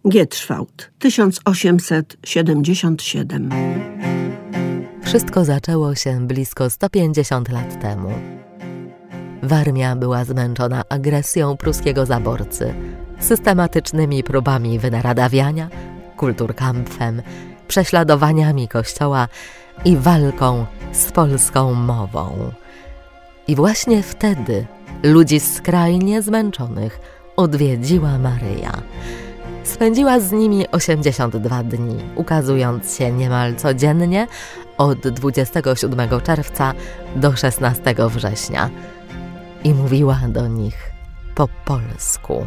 Gietrzwałd, 1877. Wszystko zaczęło się blisko 150 lat temu. Warmia była zmęczona agresją pruskiego zaborcy, systematycznymi próbami wynaradawiania, kulturkampfem, prześladowaniami Kościoła i walką z polską mową. I właśnie wtedy ludzi skrajnie zmęczonych odwiedziła Maryja. Spędziła z nimi 82 dni, ukazując się niemal codziennie od 27 czerwca do 16 września i mówiła do nich po polsku.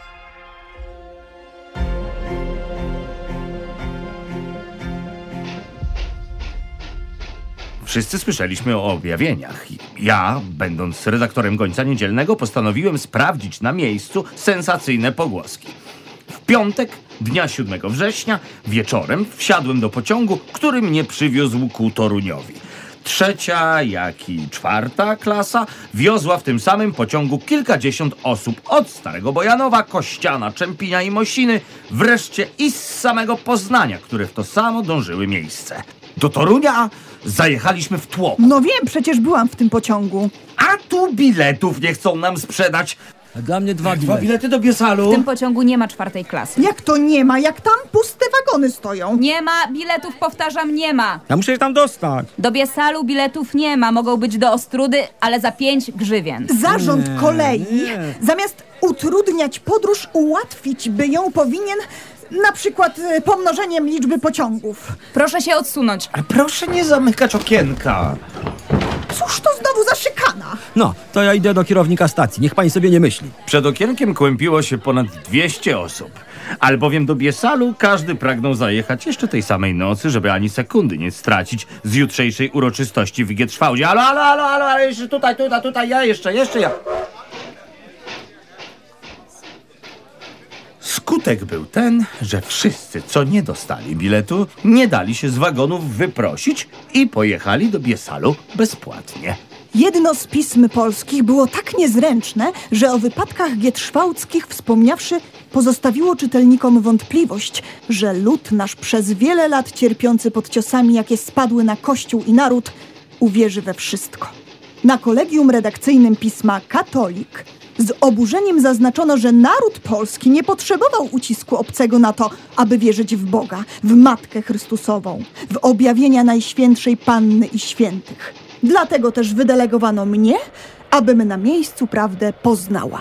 Wszyscy słyszeliśmy o objawieniach. Ja, będąc redaktorem Gońca Niedzielnego, postanowiłem sprawdzić na miejscu sensacyjne pogłoski. W piątek, dnia 7 września, wieczorem wsiadłem do pociągu, który mnie przywiózł ku Toruniowi. 3., jak i 4. klasa wiozła w tym samym pociągu kilkadziesiąt osób od Starego Bojanowa, Kościana, Czempinia i Mosiny, wreszcie i z samego Poznania, które w to samo dążyły miejsce. Do Torunia zajechaliśmy w tłok. No wiem, przecież byłam w tym pociągu. A tu biletów nie chcą nam sprzedać. A dla mnie 2 bilety. 2 bilety do Biesalu. W tym pociągu nie ma 4. klasy. Jak to nie ma? Jak tam puste wagony stoją? Nie ma biletów, powtarzam, nie ma. Ja muszę się tam dostać. Do Biesalu biletów nie ma. Mogą być do Ostródy, ale za 5 grzywien. Zarząd kolei, zamiast utrudniać podróż, ułatwić by ją powinien na przykład pomnożeniem liczby pociągów. Proszę się odsunąć. A proszę nie zamykać okienka. Cóż to znowu za szykana? No, to ja idę do kierownika stacji. Niech pani sobie nie myśli. Przed okienkiem kłębiło się ponad 200 osób. Albowiem do Biesalu każdy pragnął zajechać jeszcze tej samej nocy, żeby ani sekundy nie stracić z jutrzejszej uroczystości w Gietrzwałdzie. Ale jeszcze tutaj, jeszcze ja. Skutek był ten, że wszyscy, co nie dostali biletu, nie dali się z wagonów wyprosić i pojechali do Biesalu bezpłatnie. Jedno z pism polskich było tak niezręczne, że o wypadkach gietrzwałdzkich wspomniawszy, pozostawiło czytelnikom wątpliwość, że lud nasz przez wiele lat cierpiący pod ciosami, jakie spadły na Kościół i naród, uwierzy we wszystko. Na kolegium redakcyjnym pisma Katolik z oburzeniem zaznaczono, że naród polski nie potrzebował ucisku obcego na to, aby wierzyć w Boga, w Matkę Chrystusową, w objawienia Najświętszej Panny i Świętych. Dlatego też wydelegowano mnie, abym na miejscu prawdę poznała.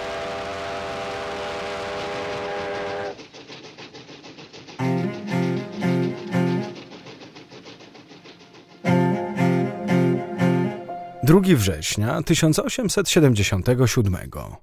Września 1877.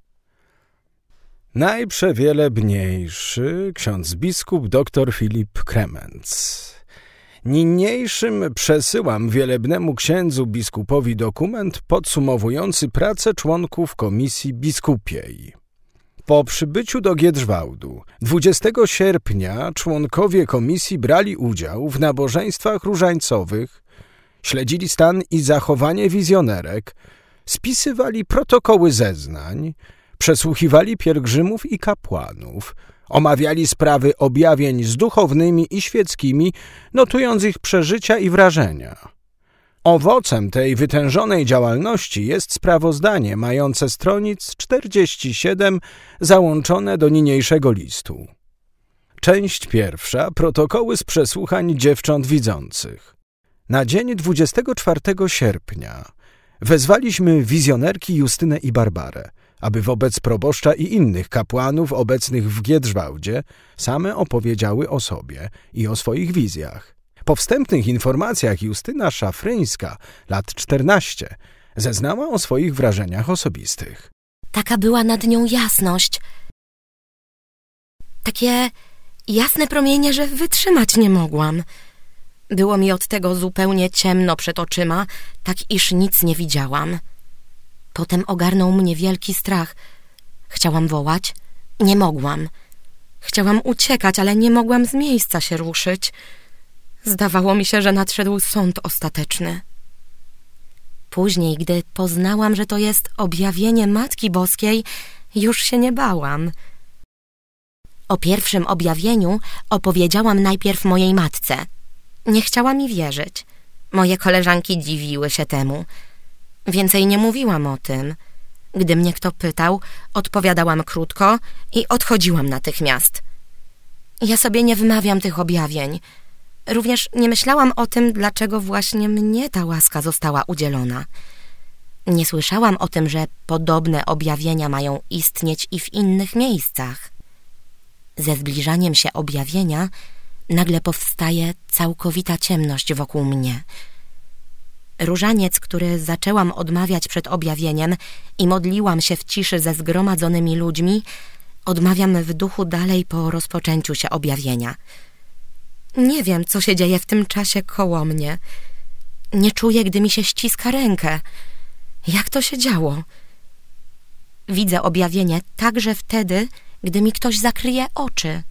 Najprzewielebniejszy ksiądz biskup dr Filip Kremenc. Niniejszym przesyłam wielebnemu księdzu biskupowi dokument podsumowujący pracę członków komisji biskupiej. Po przybyciu do Gietrzwałdu 20 sierpnia członkowie komisji brali udział w nabożeństwach różańcowych, śledzili stan i zachowanie wizjonerek, spisywali protokoły zeznań, przesłuchiwali pielgrzymów i kapłanów, omawiali sprawy objawień z duchownymi i świeckimi, notując ich przeżycia i wrażenia. Owocem tej wytężonej działalności jest sprawozdanie mające stronic 47 załączone do niniejszego listu. Część pierwsza. Protokoły z przesłuchań dziewcząt widzących. Na dzień 24 sierpnia wezwaliśmy wizjonerki Justynę i Barbarę, aby wobec proboszcza i innych kapłanów obecnych w Gietrzwałdzie same opowiedziały o sobie i o swoich wizjach. Po wstępnych informacjach Justyna Szafryńska, lat 14, zeznała o swoich wrażeniach osobistych. Taka była nad nią jasność. Takie jasne promienie, że wytrzymać nie mogłam. Było mi od tego zupełnie ciemno przed oczyma, tak iż nic nie widziałam. Potem ogarnął mnie wielki strach. Chciałam wołać, nie mogłam. Chciałam uciekać, ale nie mogłam z miejsca się ruszyć. Zdawało mi się, że nadszedł sąd ostateczny. Później, gdy poznałam, że to jest objawienie Matki Boskiej, już się nie bałam. O pierwszym objawieniu opowiedziałam najpierw mojej matce. Nie chciała mi wierzyć. Moje koleżanki dziwiły się temu. Więcej nie mówiłam o tym. Gdy mnie kto pytał, odpowiadałam krótko i odchodziłam natychmiast. Ja sobie nie wymawiam tych objawień. Również nie myślałam o tym, dlaczego właśnie mnie ta łaska została udzielona. Nie słyszałam o tym, że podobne objawienia mają istnieć i w innych miejscach. Ze zbliżaniem się objawienia nagle powstaje całkowita ciemność wokół mnie. Różaniec, który zaczęłam odmawiać przed objawieniem i modliłam się w ciszy ze zgromadzonymi ludźmi, odmawiam w duchu dalej po rozpoczęciu się objawienia. Nie wiem, co się dzieje w tym czasie koło mnie. Nie czuję, gdy mi się ściska rękę. Jak to się działo? Widzę objawienie także wtedy, gdy mi ktoś zakryje oczy.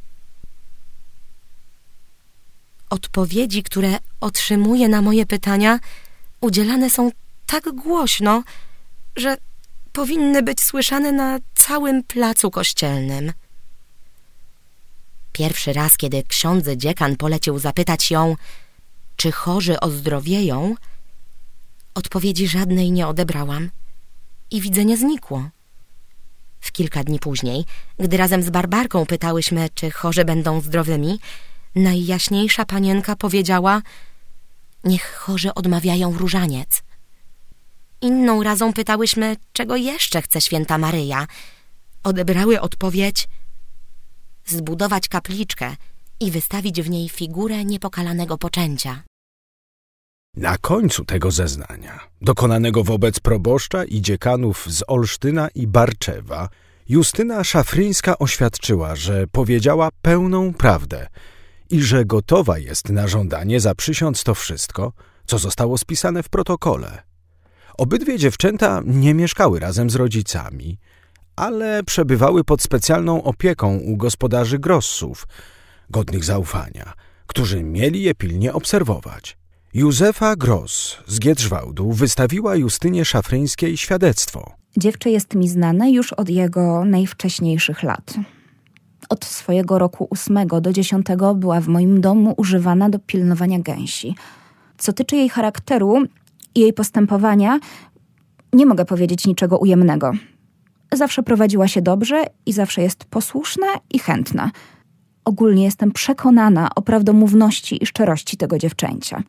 Odpowiedzi, które otrzymuję na moje pytania, udzielane są tak głośno, że powinny być słyszane na całym placu kościelnym. Pierwszy raz, kiedy ksiądz dziekan polecił zapytać ją, czy chorzy ozdrowieją, odpowiedzi żadnej nie odebrałam i widzenie znikło. W kilka dni później, gdy razem z Barbarką pytałyśmy, czy chorzy będą zdrowymi, Najjaśniejsza Panienka powiedziała: niech chorzy odmawiają różaniec. Inną razą pytałyśmy, czego jeszcze chce święta Maryja. Odebrały odpowiedź: zbudować kapliczkę i wystawić w niej figurę niepokalanego poczęcia. Na końcu tego zeznania, dokonanego wobec proboszcza i dziekanów z Olsztyna i Barczewa, Justyna Szafryńska oświadczyła, że powiedziała pełną prawdę i że gotowa jest na żądanie zaprzysiąc to wszystko, co zostało spisane w protokole. Obydwie dziewczęta nie mieszkały razem z rodzicami, ale przebywały pod specjalną opieką u gospodarzy Grossów, godnych zaufania, którzy mieli je pilnie obserwować. Józefa Gross z Giedrzwałdu wystawiła Justynie Szafryńskiej świadectwo. Dziewczę jest mi znane już od jego najwcześniejszych lat. Od swojego roku 8 do 10 była w moim domu używana do pilnowania gęsi. Co tyczy jej charakteru i jej postępowania, nie mogę powiedzieć niczego ujemnego. Zawsze prowadziła się dobrze i zawsze jest posłuszna i chętna. Ogólnie jestem przekonana o prawdomówności i szczerości tego dziewczęcia.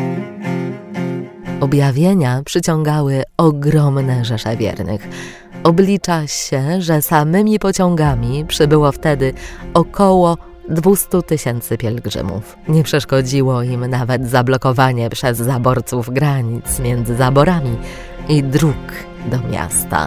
Objawienia przyciągały ogromne rzesze wiernych. Oblicza się, że samymi pociągami przybyło wtedy około 200 000 pielgrzymów. Nie przeszkodziło im nawet zablokowanie przez zaborców granic między zaborami i dróg do miasta.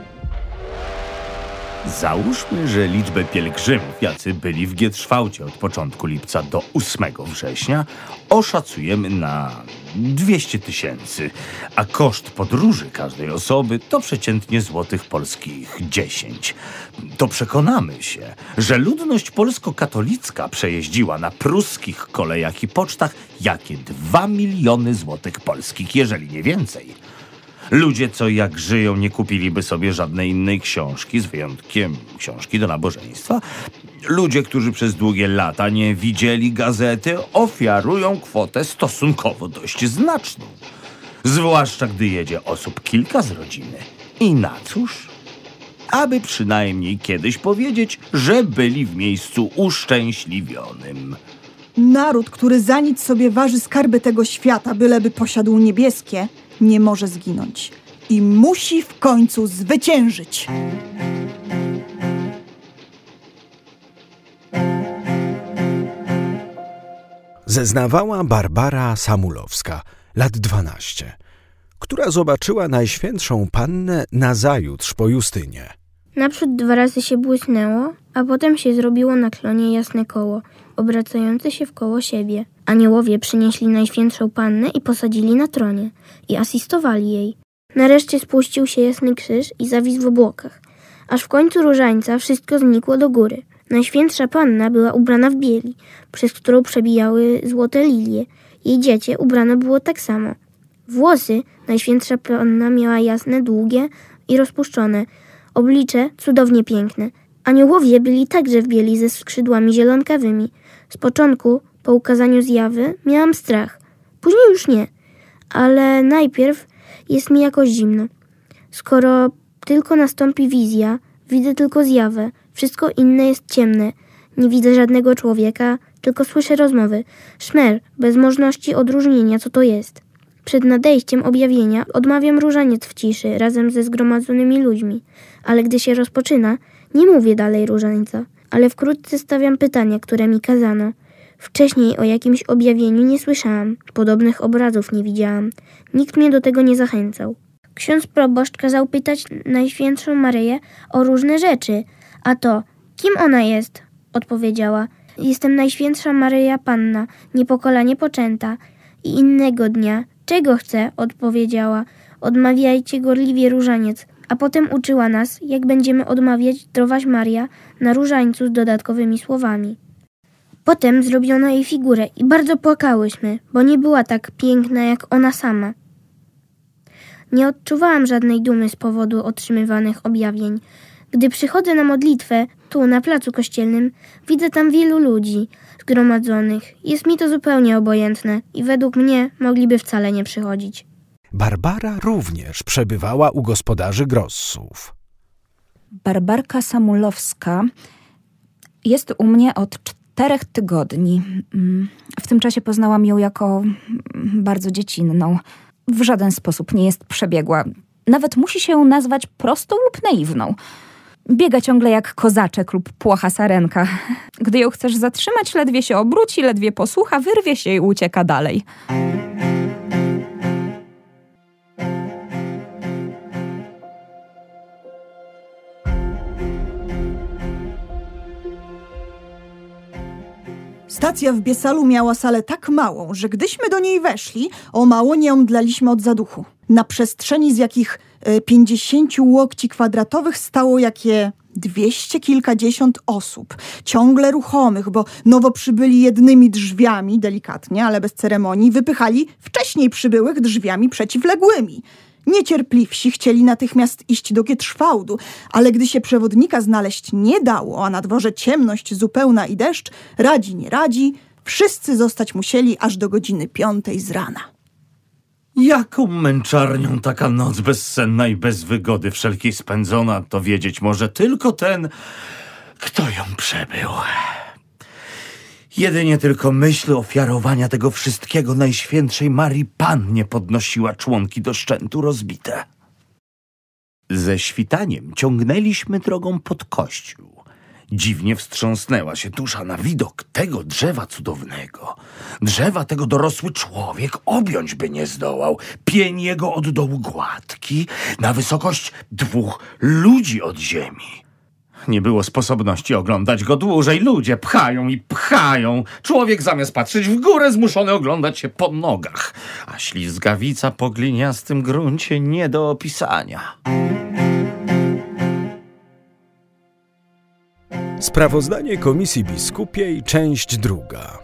Załóżmy, że liczbę pielgrzymów, jacy byli w Giedrzwałdzie od początku lipca do 8 września, oszacujemy na 200 000, a koszt podróży każdej osoby to przeciętnie złotych polskich 10. To przekonamy się, że ludność polsko-katolicka przejeździła na pruskich kolejach i pocztach jakie 2 miliony złotych polskich, jeżeli nie więcej. Ludzie, co jak żyją, nie kupiliby sobie żadnej innej książki, z wyjątkiem książki do nabożeństwa. Ludzie, którzy przez długie lata nie widzieli gazety, ofiarują kwotę stosunkowo dość znaczną. Zwłaszcza, gdy jedzie osób kilka z rodziny. I na cóż? Aby przynajmniej kiedyś powiedzieć, że byli w miejscu uszczęśliwionym. Naród, który za nic sobie waży skarby tego świata, byleby posiadł niebieskie, nie może zginąć i musi w końcu zwyciężyć. Zeznawała Barbara Samulowska, lat 12, która zobaczyła Najświętszą Pannę nazajutrz po Justynie. Naprzód 2 razy się błysnęło, a potem się zrobiło na klonie jasne koło, obracające się wkoło siebie. Aniołowie przynieśli Najświętszą Pannę i posadzili na tronie i asystowali jej. Nareszcie spuścił się jasny krzyż i zawisł w obłokach, aż w końcu różańca wszystko znikło do góry. Najświętsza Panna była ubrana w bieli, przez którą przebijały złote lilie. Jej dziecię ubrane było tak samo. Włosy Najświętsza Panna miała jasne, długie i rozpuszczone, oblicze cudownie piękne. Aniołowie byli także w bieli ze skrzydłami zielonkawymi. Z początku, po ukazaniu zjawy, miałam strach. Później już nie, ale najpierw jest mi jakoś zimno. Skoro tylko nastąpi wizja, widzę tylko zjawę. Wszystko inne jest ciemne. Nie widzę żadnego człowieka, tylko słyszę rozmowy. Szmer, bez możliwości odróżnienia, co to jest. Przed nadejściem objawienia odmawiam różaniec w ciszy razem ze zgromadzonymi ludźmi. Ale gdy się rozpoczyna, nie mówię dalej różańca, ale wkrótce stawiam pytania, które mi kazano. Wcześniej o jakimś objawieniu nie słyszałam, podobnych obrazów nie widziałam. Nikt mnie do tego nie zachęcał. Ksiądz proboszcz kazał pytać Najświętszą Maryję o różne rzeczy. A to, kim ona jest? Odpowiedziała. Jestem Najświętsza Maryja Panna, niepokalanie poczęta. I innego dnia, czego chcę? Odpowiedziała. Odmawiajcie gorliwie różaniec. A potem uczyła nas, jak będziemy odmawiać Zdrowaś Maria na różańcu z dodatkowymi słowami. Potem zrobiono jej figurę i bardzo płakałyśmy, bo nie była tak piękna jak ona sama. Nie odczuwałam żadnej dumy z powodu otrzymywanych objawień. Gdy przychodzę na modlitwę, tu na placu kościelnym, widzę tam wielu ludzi zgromadzonych. Jest mi to zupełnie obojętne i według mnie mogliby wcale nie przychodzić. Barbara również przebywała u gospodarzy Grossów. Barbarka Samulowska jest u mnie od 4 tygodni. W tym czasie poznałam ją jako bardzo dziecinną. W żaden sposób nie jest przebiegła. Nawet musi się nazwać prostą lub naiwną. Biega ciągle jak kozaczek lub płocha sarenka. Gdy ją chcesz zatrzymać, ledwie się obróci, ledwie posłucha, wyrwie się i ucieka dalej. Stacja w Biesalu miała salę tak małą, że gdyśmy do niej weszli, o mało nie omdleliśmy od zaduchu. Na przestrzeni z jakich 50 łokci kwadratowych stało jakie 200 kilkadziesiąt osób, ciągle ruchomych, bo nowo przybyli jednymi drzwiami, delikatnie, ale bez ceremonii, wypychali wcześniej przybyłych drzwiami przeciwległymi. Niecierpliwsi chcieli natychmiast iść do Gietrzwałdu, ale gdy się przewodnika znaleźć nie dało, a na dworze ciemność zupełna i deszcz, radzi nie radzi, wszyscy zostać musieli aż do godziny 5 z rana. Jaką męczarnią taka noc bezsenna i bez wygody wszelkiej spędzona, to wiedzieć może tylko ten, kto ją przebył. Jedynie tylko myśl ofiarowania tego wszystkiego Najświętszej Marii Pannie podnosiła członki do szczętu rozbite. Ze świtaniem ciągnęliśmy drogą pod kościół. Dziwnie wstrząsnęła się dusza na widok tego drzewa cudownego. Drzewa tego dorosły człowiek objąć by nie zdołał. Pień jego od dołu gładki, na wysokość 2 ludzi od ziemi. Nie było sposobności oglądać go dłużej. Ludzie pchają i pchają. Człowiek zamiast patrzeć w górę zmuszony oglądać się po nogach. A ślizgawica po gliniastym gruncie nie do opisania. Sprawozdanie Komisji Biskupiej, część 2.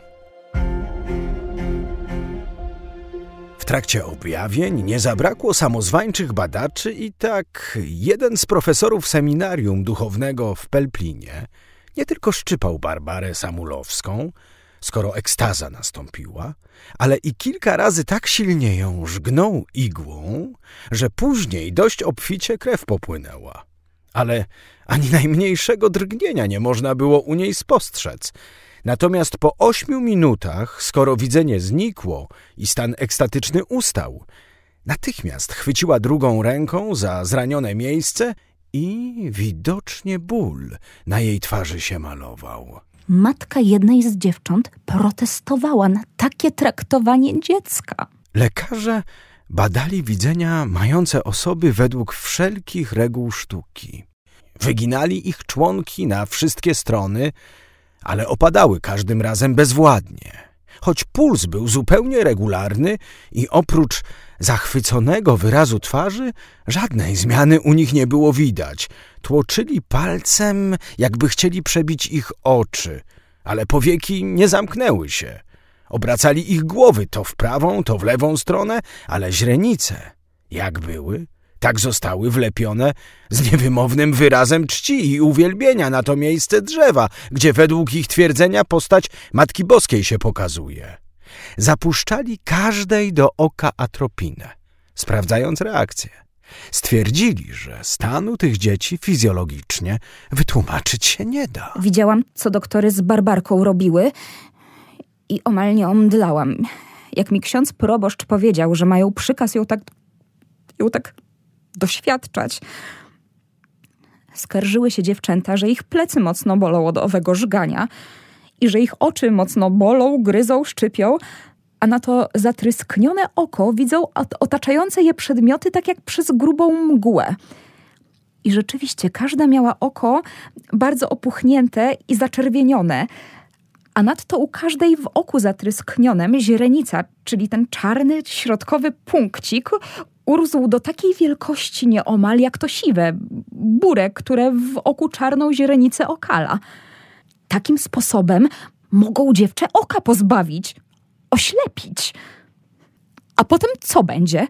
W trakcie objawień nie zabrakło samozwańczych badaczy i tak jeden z profesorów seminarium duchownego w Pelplinie nie tylko szczypał Barbarę Samulowską, skoro ekstaza nastąpiła, ale i kilka razy tak silnie ją żgnął igłą, że później dość obficie krew popłynęła. Ale ani najmniejszego drgnienia nie można było u niej spostrzec. Natomiast po 8 minutach, skoro widzenie znikło i stan ekstatyczny ustał, natychmiast chwyciła drugą ręką za zranione miejsce i widocznie ból na jej twarzy się malował. Matka jednej z dziewcząt protestowała na takie traktowanie dziecka. Lekarze badali widzenia mające osoby według wszelkich reguł sztuki. Wyginali ich członki na wszystkie strony, ale opadały każdym razem bezwładnie. Choć puls był zupełnie regularny i oprócz zachwyconego wyrazu twarzy żadnej zmiany u nich nie było widać. Tłoczyli palcem, jakby chcieli przebić ich oczy, ale powieki nie zamknęły się. Obracali ich głowy to w prawą, to w lewą stronę, ale źrenice, jak były, Tak zostały wlepione z niewymownym wyrazem czci i uwielbienia na to miejsce drzewa, gdzie według ich twierdzenia postać Matki Boskiej się pokazuje. Zapuszczali każdej do oka atropinę, sprawdzając reakcję. Stwierdzili, że stanu tych dzieci fizjologicznie wytłumaczyć się nie da. Widziałam, co doktory z Barbarką robiły i omal nie omdlałam. Jak mi ksiądz proboszcz powiedział, że mają przykaz ją tak doświadczać. Skarżyły się dziewczęta, że ich plecy mocno bolą od owego żgania i że ich oczy mocno bolą, gryzą, szczypią, a na to zatrysknione oko widzą otaczające je przedmioty tak jak przez grubą mgłę. I rzeczywiście każda miała oko bardzo opuchnięte i zaczerwienione, a nadto u każdej w oku zatrysknionym źrenica, czyli ten czarny, środkowy punkcik, urósł do takiej wielkości nieomal jak to siwe, burek, które w oku czarną źrenicę okala. Takim sposobem mogą dziewczę oka pozbawić, oślepić. A potem co będzie?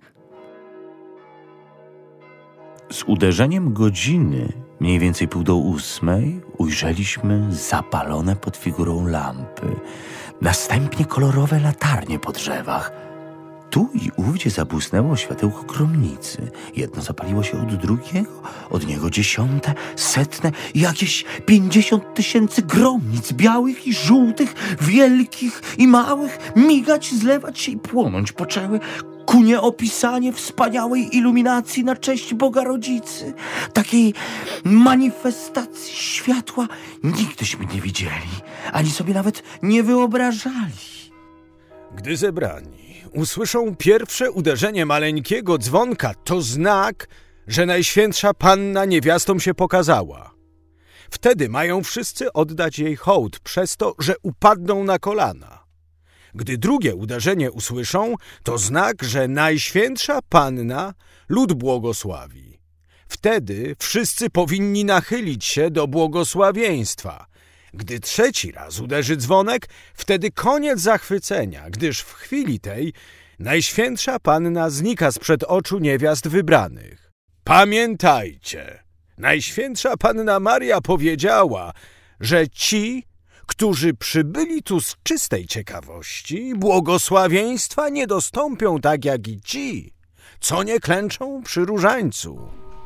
Z uderzeniem godziny, mniej więcej 7:30, ujrzeliśmy zapalone pod figurą lampy, następnie kolorowe latarnie po drzewach. Tu i ówdzie zabłysnęło światełko gromnicy. Jedno zapaliło się od drugiego, od niego 10., 100 i jakieś 50 000 gromnic, białych i żółtych, wielkich i małych, migać, zlewać się i płonąć poczęły ku nieopisanie wspaniałej iluminacji na cześć Boga Rodzicy. Takiej manifestacji światła nigdyśmy nie widzieli, ani sobie nawet nie wyobrażali. Gdy zebrani usłyszą pierwsze uderzenie maleńkiego dzwonka, to znak, że Najświętsza Panna niewiastom się pokazała. Wtedy mają wszyscy oddać jej hołd przez to, że upadną na kolana. Gdy drugie uderzenie usłyszą, to znak, że Najświętsza Panna lud błogosławi. Wtedy wszyscy powinni nachylić się do błogosławieństwa. Gdy trzeci raz uderzy dzwonek, wtedy koniec zachwycenia, gdyż w chwili tej Najświętsza Panna znika sprzed oczu niewiast wybranych. Pamiętajcie, Najświętsza Panna Maria powiedziała, że ci, którzy przybyli tu z czystej ciekawości, błogosławieństwa nie dostąpią tak jak i ci, co nie klęczą przy różańcu.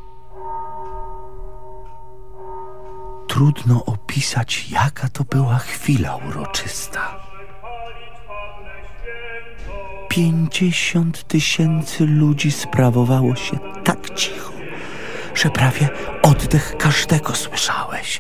Trudno opisać, jaka to była chwila uroczysta. 50 000 ludzi sprawowało się tak cicho, że prawie oddech każdego słyszałeś.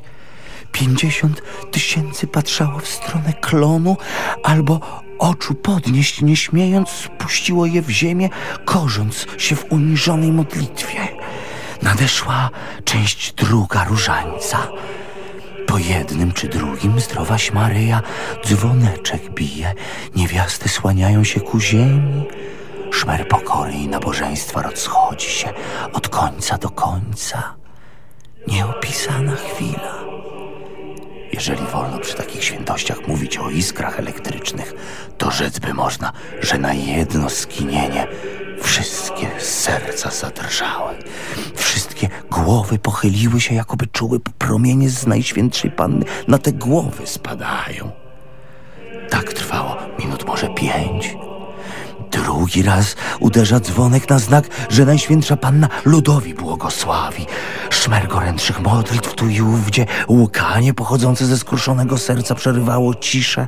50 000 patrzało w stronę klonu, albo oczu podnieść nie śmiejąc spuściło je w ziemię, korząc się w uniżonej modlitwie. Nadeszła część druga różańca. Po jednym czy drugim zdrowaś Maryja dzwoneczek bije, niewiasty słaniają się ku ziemi. Szmer pokory i nabożeństwa rozchodzi się od końca do końca. Nieopisana chwila. Jeżeli wolno przy takich świętościach mówić o iskrach elektrycznych, to rzec by można, że na jedno skinienie wszystkie serca zadrżały. Wszystkie głowy pochyliły się, jakoby czuły promienie z Najświętszej Panny na te głowy spadają. Tak trwało minut może 5. Drugi raz uderza dzwonek na znak, że Najświętsza Panna ludowi błogosławi. Szmer gorętszych modlitw tu i ówdzie, łkanie pochodzące ze skruszonego serca przerywało ciszę.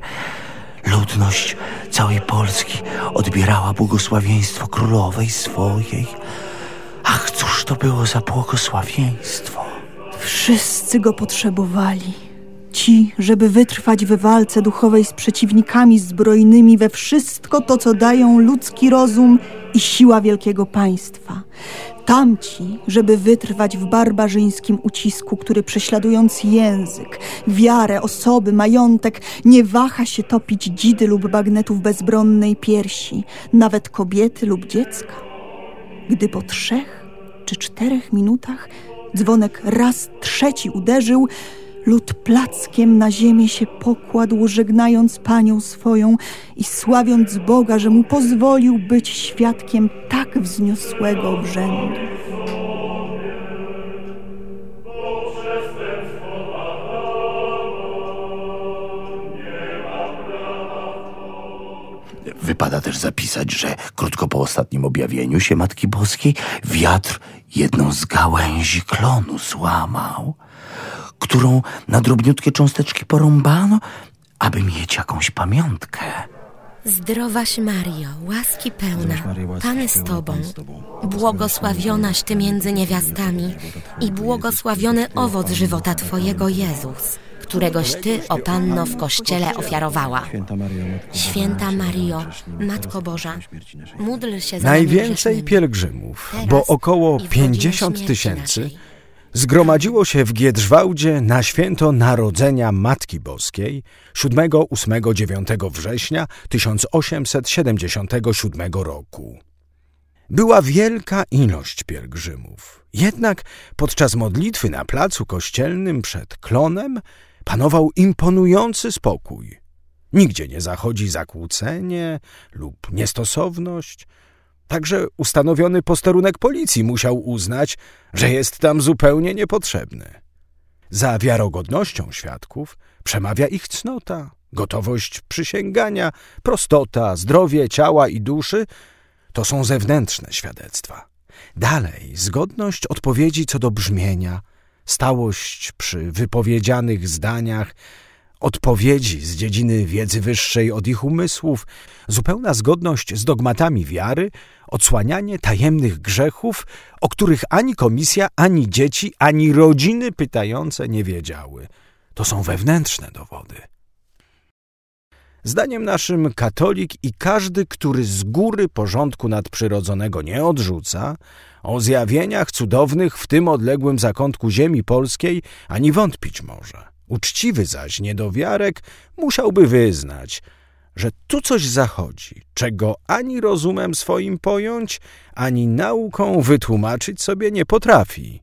Ludność całej Polski odbierała błogosławieństwo królowej swojej. Ach, cóż to było za błogosławieństwo! Wszyscy go potrzebowali. Ci, żeby wytrwać w walce duchowej z przeciwnikami zbrojnymi we wszystko to, co dają ludzki rozum i siła wielkiego państwa. Tamci, żeby wytrwać w barbarzyńskim ucisku, który prześladując język, wiarę, osoby, majątek, nie waha się topić dzidy lub bagnetów bezbronnej piersi, nawet kobiety lub dziecka. Gdy po 3 czy 4 minutach dzwonek raz trzeci uderzył, lud plackiem na ziemię się pokładł, żegnając Panią swoją i sławiąc Boga, że mu pozwolił być świadkiem tak wzniosłego obrzędu. Wypada też zapisać, że krótko po ostatnim objawieniu się Matki Boskiej wiatr jedną z gałęzi klonu złamał, którą na drobniutkie cząsteczki porąbano, aby mieć jakąś pamiątkę. Zdrowaś Mario, łaski pełna, Pan z Tobą, błogosławionaś Ty między niewiastami i błogosławiony owoc żywota Twojego, Jezus, któregoś Ty, o Panno, w Kościele ofiarowała. Święta Mario, Matko Boża, módl się za nami Najwięcej grzesznymi, pielgrzymów, teraz bo około i w godzinie 50 śmierci 000 naszej. zgromadziło się w Giedrzwałdzie na święto Narodzenia Matki Boskiej 7, 8, 9 września 1877 roku. Była wielka ilość pielgrzymów. Jednak podczas modlitwy na placu kościelnym przed klonem panował imponujący spokój. Nigdzie nie zachodzi zakłócenie lub niestosowność. Także ustanowiony posterunek policji musiał uznać, że jest tam zupełnie niepotrzebny. Za wiarogodnością świadków przemawia ich cnota, gotowość przysięgania, prostota, zdrowie ciała i duszy. To są zewnętrzne świadectwa. Dalej zgodność odpowiedzi co do brzmienia, stałość przy wypowiedzianych zdaniach, odpowiedzi z dziedziny wiedzy wyższej od ich umysłów, zupełna zgodność z dogmatami wiary, odsłanianie tajemnych grzechów, o których ani komisja, ani dzieci, ani rodziny pytające nie wiedziały. To są wewnętrzne dowody. Zdaniem naszym katolik i każdy, który z góry porządku nadprzyrodzonego nie odrzuca, o zjawieniach cudownych w tym odległym zakątku ziemi polskiej ani wątpić może. Uczciwy zaś niedowiarek musiałby wyznać, że tu coś zachodzi, czego ani rozumem swoim pojąć, ani nauką wytłumaczyć sobie nie potrafi.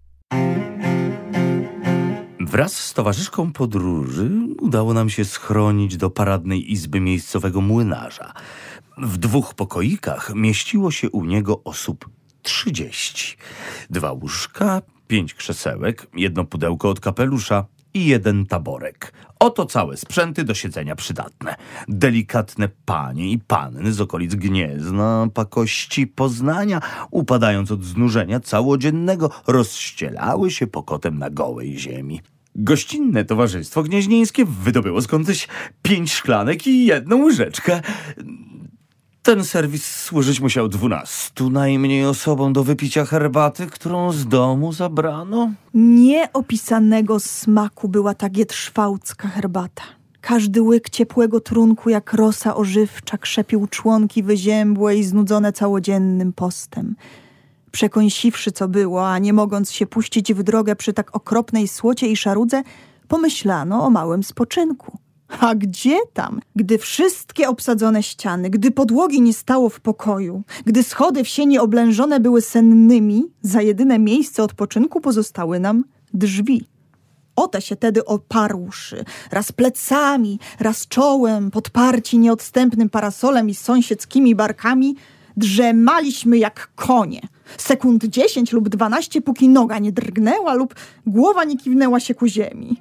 Wraz z towarzyszką podróży udało nam się schronić do paradnej izby miejscowego młynarza. W 2 pokoikach mieściło się u niego osób 30. 2 łóżka, 5 krzesełek, 1 pudełko od kapelusza i 1 taborek. Oto całe sprzęty do siedzenia przydatne. Delikatne panie i panny z okolic Gniezna, Pakości, Poznania, upadając od znużenia całodziennego, rozścielały się pokotem na gołej ziemi. Gościnne towarzystwo gnieźnieńskie wydobyło skądś 5 szklanek i 1 łyżeczkę. Ten serwis służyć musiał 12 najmniej osobom do wypicia herbaty, którą z domu zabrano. Nieopisanego smaku była ta gietrzwałcka herbata. Każdy łyk ciepłego trunku jak rosa ożywcza krzepił członki wyziębłe i znudzone całodziennym postem. Przekąsiwszy co było, a nie mogąc się puścić w drogę przy tak okropnej słocie i szarudze, pomyślano o małym spoczynku. A gdzie tam? Gdy wszystkie obsadzone ściany, gdy podłogi nie stało w pokoju, gdy schody w sieni oblężone były sennymi, za jedyne miejsce odpoczynku pozostały nam drzwi. O te się tedy oparłszy, raz plecami, raz czołem, podparci nieodstępnym parasolem i sąsiedzkimi barkami, drzemaliśmy jak konie. Sekund 10 lub 12, póki noga nie drgnęła lub głowa nie kiwnęła się ku ziemi.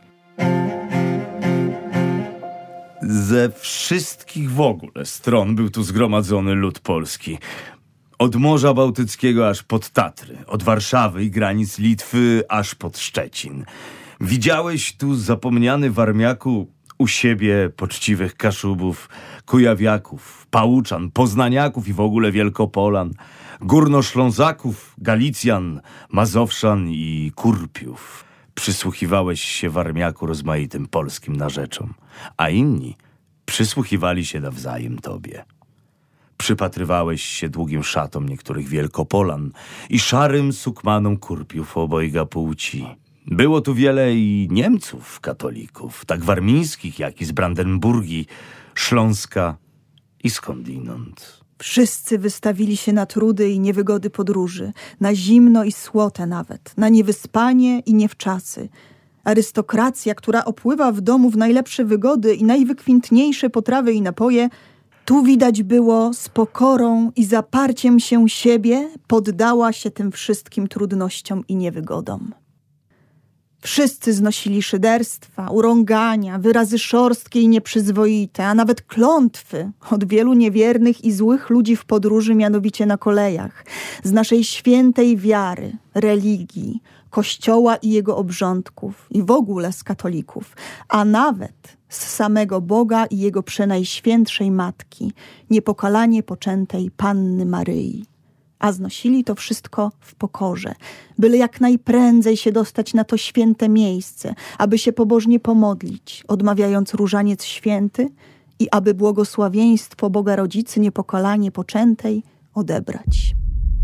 Ze wszystkich w ogóle stron był tu zgromadzony lud polski. Od Morza Bałtyckiego aż pod Tatry, od Warszawy i granic Litwy aż pod Szczecin. Widziałeś tu, zapomniany Warmiaku, u siebie poczciwych Kaszubów, Kujawiaków, Pałuczan, Poznaniaków i w ogóle Wielkopolan, Górnoślązaków, Galicjan, Mazowszan i Kurpiów. Przysłuchiwałeś się, Warmiaku, rozmaitym polskim narzeczom, a inni przysłuchiwali się nawzajem tobie. Przypatrywałeś się długim szatom niektórych Wielkopolan i szarym sukmanom Kurpiów obojga płci. Było tu wiele i Niemców katolików, tak warmińskich, jak i z Brandenburgii, Śląska i skądinąd. Wszyscy wystawili się na trudy i niewygody podróży, na zimno i słote nawet, na niewyspanie i niewczasy. Arystokracja, która opływa w domu w najlepsze wygody i najwykwintniejsze potrawy i napoje, tu widać było z pokorą i zaparciem się siebie poddała się tym wszystkim trudnościom i niewygodom. Wszyscy znosili szyderstwa, urągania, wyrazy szorstkie i nieprzyzwoite, a nawet klątwy od wielu niewiernych i złych ludzi w podróży, mianowicie na kolejach, z naszej świętej wiary, religii, Kościoła i jego obrządków i w ogóle z katolików, a nawet z samego Boga i jego przenajświętszej Matki, niepokalanie poczętej Panny Maryi. A znosili to wszystko w pokorze, byle jak najprędzej się dostać na to święte miejsce, aby się pobożnie pomodlić, odmawiając różaniec święty i aby błogosławieństwo Boga Rodzicy niepokalanie poczętej odebrać.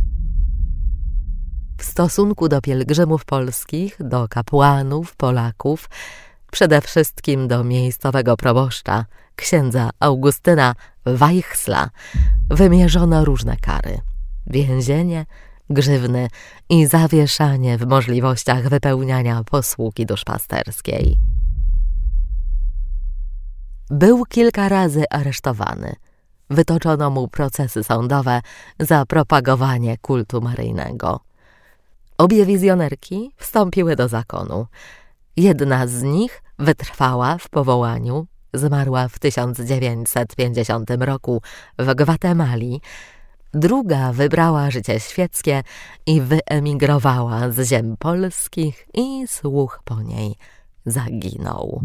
W stosunku do pielgrzymów polskich, do kapłanów, Polaków, przede wszystkim do miejscowego proboszcza, księdza Augustyna Weichsla, wymierzono różne kary. Więzienie, grzywny i zawieszanie w możliwościach wypełniania posługi duszpasterskiej. Był kilka razy aresztowany. Wytoczono mu procesy sądowe za propagowanie kultu maryjnego. Obie wizjonerki wstąpiły do zakonu. Jedna z nich wytrwała w powołaniu, zmarła w 1950 roku w Gwatemali. Druga wybrała życie świeckie i wyemigrowała z ziem polskich i słuch po niej zaginął.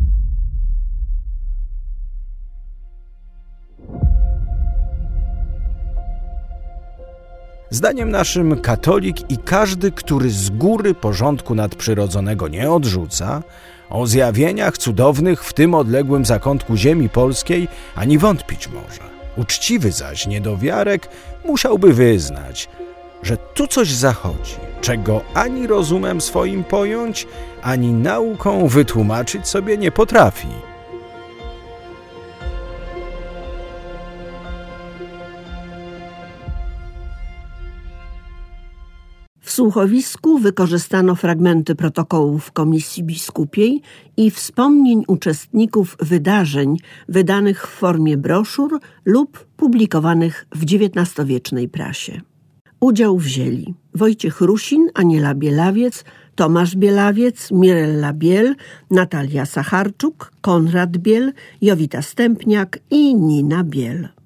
Zdaniem naszym katolik i każdy, który z góry porządku nadprzyrodzonego nie odrzuca, o zjawieniach cudownych w tym odległym zakątku ziemi polskiej ani wątpić może. Uczciwy zaś niedowiarek musiałby wyznać, że tu coś zachodzi, czego ani rozumem swoim pojąć, ani nauką wytłumaczyć sobie nie potrafi. W słuchowisku wykorzystano fragmenty protokołów Komisji Biskupiej i wspomnień uczestników wydarzeń wydanych w formie broszur lub publikowanych w XIX-wiecznej prasie. Udział wzięli Wojciech Rusin, Aniela Bielawiec, Tomasz Bielawiec, Mirella Biel, Natalia Sacharczuk, Konrad Biel, Jowita Stępniak i Nina Biel.